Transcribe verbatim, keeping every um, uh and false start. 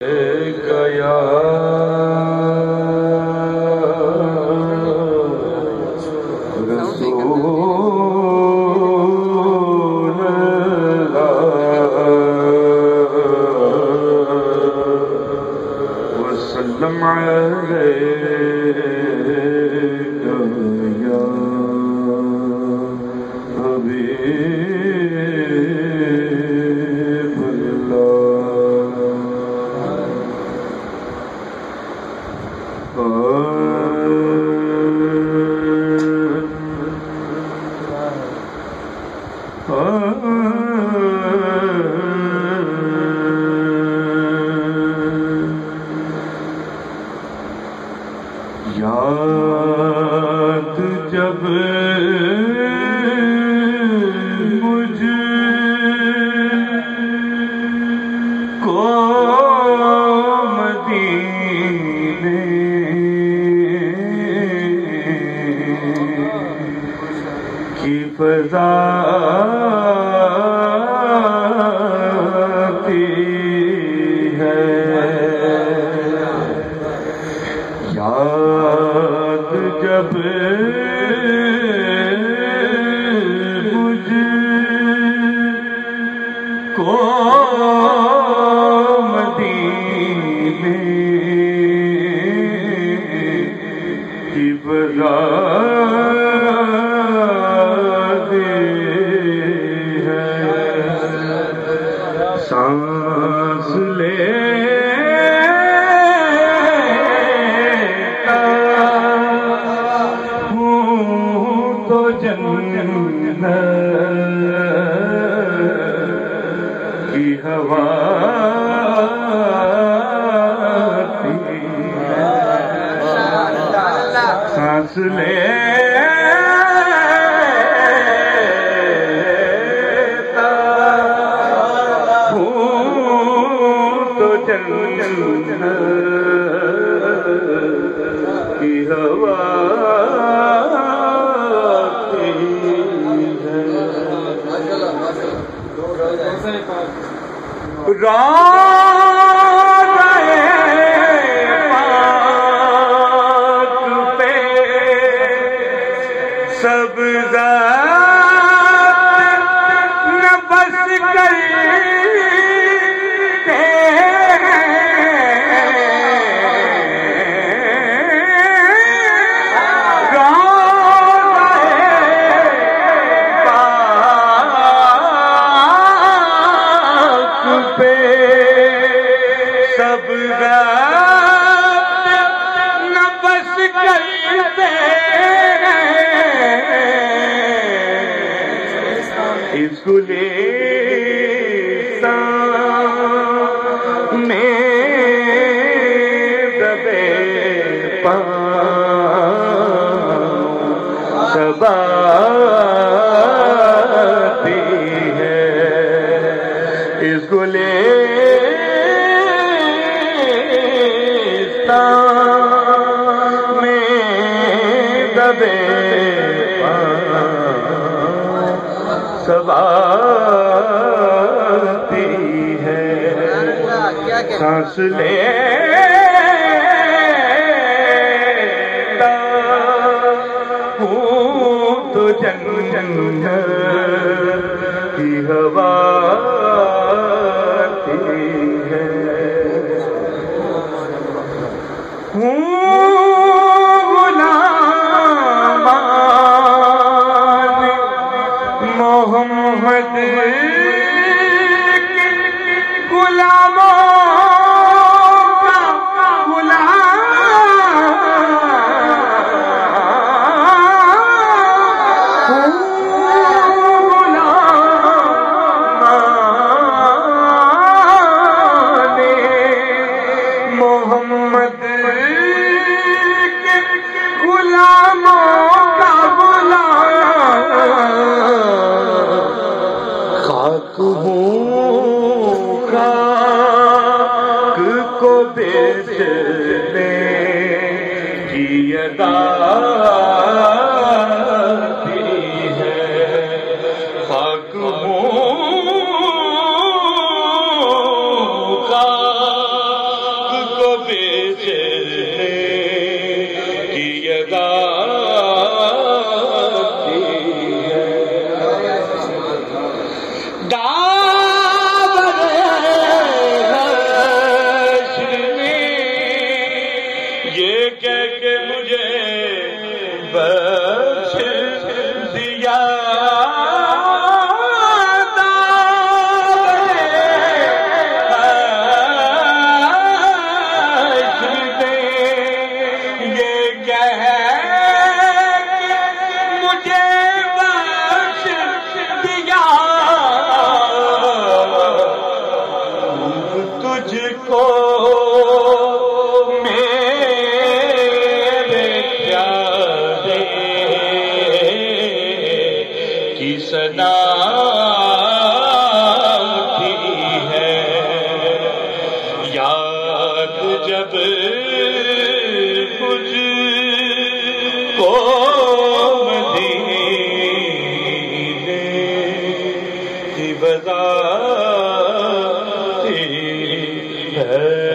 گیا رسول اللہ وسلم علیہ یاد جب مجھ کو مدینے کی فضا جب مجھ کو مدینے کی فضا ہے سانس لے کی ہوا سانس لے تو جنت کی ہوا پاک پہ سب ذات نہ بس کرتے سب ذات نہ بس کرتے اس گلستان میں دبے پاؤں دباتی ہے اس گلستان میں دبے سباتی ہے سانس لیتا ہوں تو جنت کی ہوا ہے محمد غلاموں کا غلام محمد غلاموں کا خاک ہوں خاک کو بیچنے کی ادا ہے خاک ہوں خاک میرے پیارے کی صدا اٹھی ہے، یاد جب کچھ کو مدینے کی بذاتی ہے۔